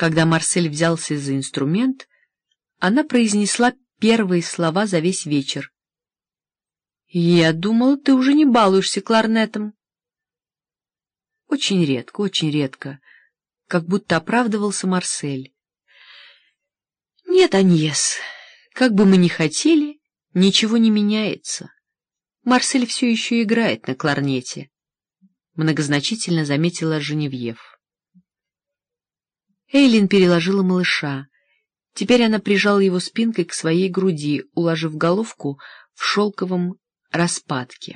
Когда Марсель взялся за инструмент, она произнесла первые слова за весь вечер. «Я думала, ты уже не балуешься кларнетом». Очень редко, как будто оправдывался Марсель. «Нет, Аньес, как бы мы ни хотели, ничего не меняется. Марсель все еще играет на кларнете», — многозначительно заметила Женевьев. Эйлин переложила малыша. Теперь она прижала его спинкой к своей груди, уложив головку в шелковом распадке.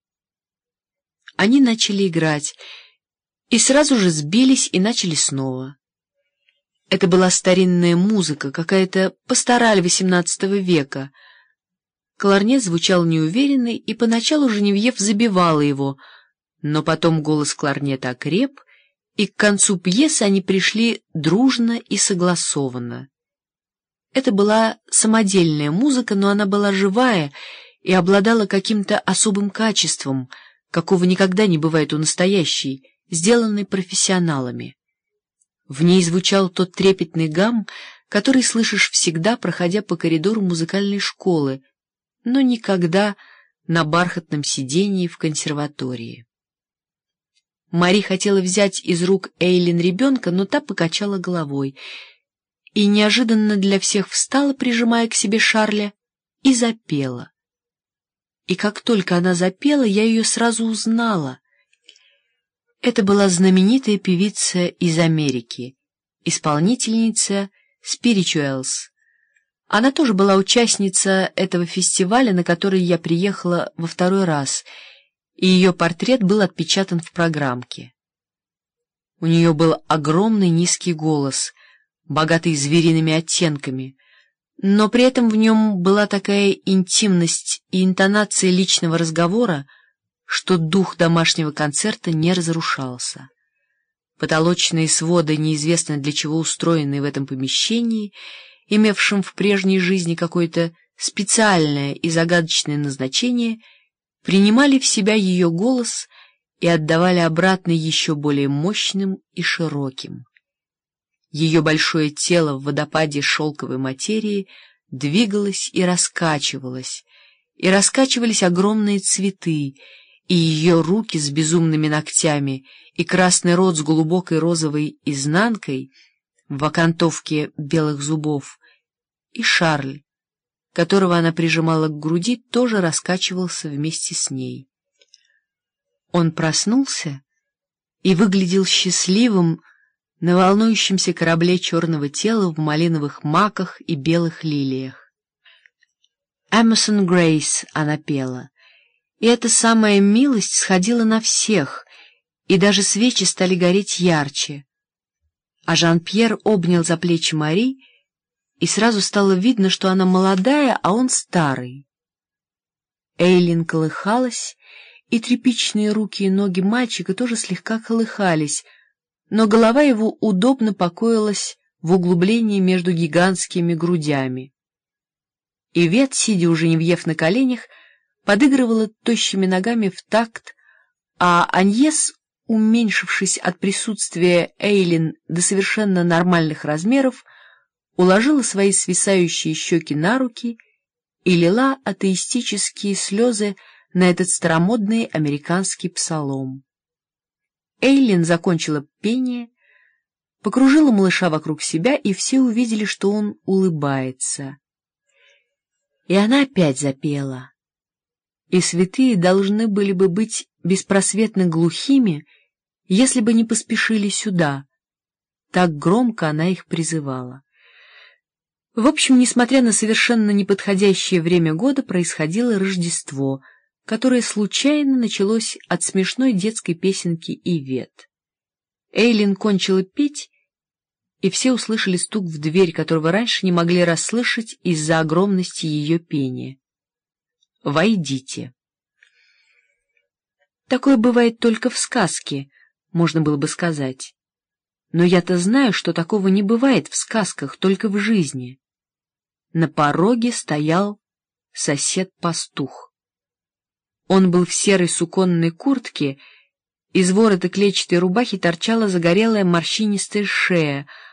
Они начали играть, и сразу же сбились и начали снова. Это была старинная музыка, какая-то пастораль XVIII века. Кларнет звучал неуверенно, и поначалу Женевьев забивала его, но потом голос кларнета окреп, и к концу пьесы они пришли дружно и согласованно. Это была самодельная музыка, но она была живая и обладала каким-то особым качеством, какого никогда не бывает у настоящей, сделанной профессионалами. В ней звучал тот трепетный гам, который слышишь всегда, проходя по коридору музыкальной школы, но никогда на бархатном сидении в консерватории. Мари хотела взять из рук Эйлин ребенка, но та покачала головой и неожиданно для всех встала, прижимая к себе Шарля, и запела. И как только она запела, я ее сразу узнала. Это была знаменитая певица из Америки, исполнительница Spirituals. Она тоже была участница этого фестиваля, на который я приехала во второй раз, и ее портрет был отпечатан в программке. У нее был огромный низкий голос, богатый звериными оттенками, но при этом в нем была такая интимность и интонация личного разговора, что дух домашнего концерта не разрушался. Потолочные своды, неизвестно для чего устроенные в этом помещении, имевшем в прежней жизни какое-то специальное и загадочное назначение, принимали в себя ее голос и отдавали обратно еще более мощным и широким. Ее большое тело в водопаде шелковой материи двигалось и раскачивалось, и раскачивались огромные цветы, и ее руки с безумными ногтями, и красный рот с глубокой розовой изнанкой в окантовке белых зубов, и Шарль, которого она прижимала к груди, тоже раскачивался вместе с ней. Он проснулся и выглядел счастливым на волнующемся корабле черного тела в малиновых маках и белых лилиях. «Эмерсон Грейс» она пела, и эта самая милость сходила на всех, и даже свечи стали гореть ярче. А Жан-Пьер обнял за плечи Мари, и сразу стало видно, что она молодая, а он старый. Эйлин колыхалась, и тряпичные руки и ноги мальчика тоже слегка колыхались, но голова его удобно покоилась в углублении между гигантскими грудями. Ивет, сидя у Женевьев на коленях, подыгрывала тощими ногами в такт, а Аньес, уменьшившись от присутствия Эйлин до совершенно нормальных размеров, уложила свои свисающие щеки на руки и лила атеистические слезы на этот старомодный американский псалом. Эйлин закончила пение, покружила малыша вокруг себя, и все увидели, что он улыбается. И она опять запела. И святые должны были бы быть беспросветно глухими, если бы не поспешили сюда. Так громко она их призывала. В общем, несмотря на совершенно неподходящее время года, происходило Рождество, которое случайно началось от смешной детской песенки «Ивет». Эйлин кончила петь, и все услышали стук в дверь, которого раньше не могли расслышать из-за огромности ее пения. «Войдите». Такое бывает только в сказке, можно было бы сказать. Но я-то знаю, что такого не бывает в сказках, только в жизни. На пороге стоял сосед-пастух. Он был в серой суконной куртке, из ворота клетчатой рубахи торчала загорелая морщинистая шея,